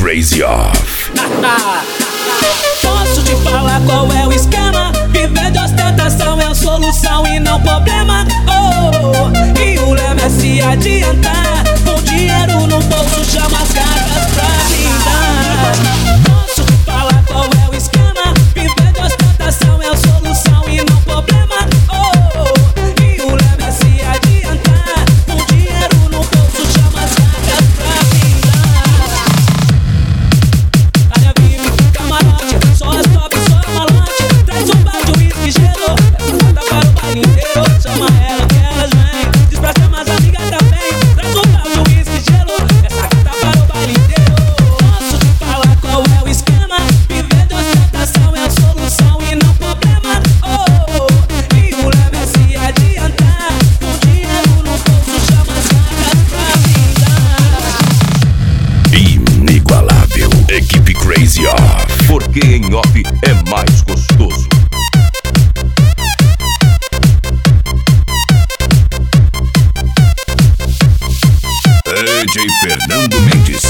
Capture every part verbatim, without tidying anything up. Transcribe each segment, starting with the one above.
Crazy Off. Posso te falar qual é o esquema? Viver de ostentação é a solução e não problema. Oh, e o lema é se adiantar. Com dinheiro no bolso chama as gatas pra brindar. Posso te falar qual é o esquema? Viver de ostentação é a solução e não problema. Oh, e o lema é se adiantar. Com dinheiro no bolso chama as gatas pra brindar. Área V I P, camarote, só as top, só a malante. Traz um balde, uísque, gelo. Essa gata para o baile inteiro. Chama ela que elas vêm. Diz pra chamar as amigas também. Traz um balde, uísque, gelo. Essa gata para o baile inteiro. Posso te falar qual é o esquema? Viver de ostentação é a solução e não problema. Oh, e o lema é se adiantar. Com dinheiro no bolso chama as gatas pra brindar. Inigualável. Equipe Crazy Off. Porque em off é mais gostoso. D J Fernando Mendes.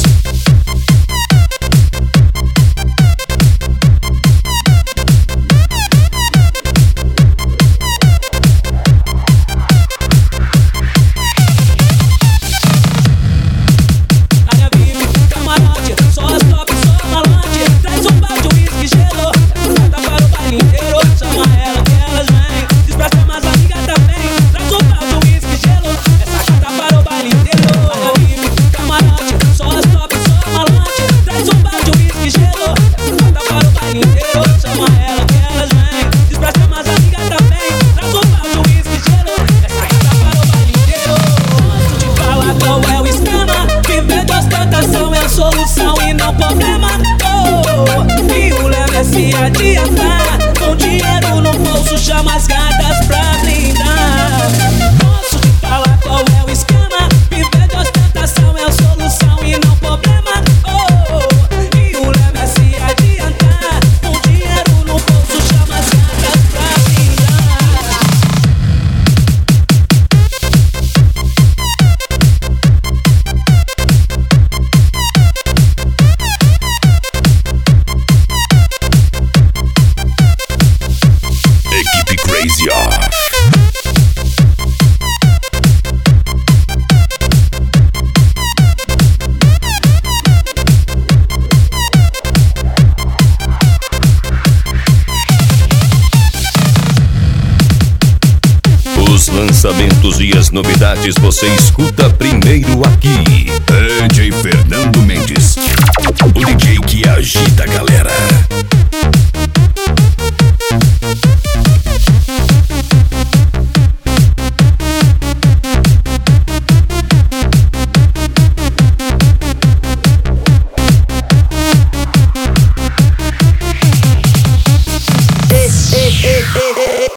Área V I P, camarote, só as top, só a malante. Traz um balde, uísque, gelo. Essa gata para o baile inteiro. Chama ela que elas vêm. Diz pra chamar as amigas também. Traz um balde, uísque, gelo. Essa gata para o baile inteiro. Área V I P, camarote, só as top, só a malante. Traz um balde, uísque, gelo. Essa gata para o baile inteiro. Chama ela que elas vêm. Diz pra chamar as amigas também. Traz um balde, uísque, gelo. Essa gata para o baile inteiro. Posso te falar qual é o esquema? Viver de ostentação é a solução e não problema. Oh, e o lema é se adiantar. Com dinheiro no bolso chama as gatas pra brindar. Posso te falar qual é o esquema? Viver de ostentação é a solução e não problema. Oh, e o lema é se adiantar. Com dinheiro no bolso chama as gatas pra brindar. Equipe Crazy Off. Os lançamentos e as novidades você escuta primeiro aqui. D J Fernando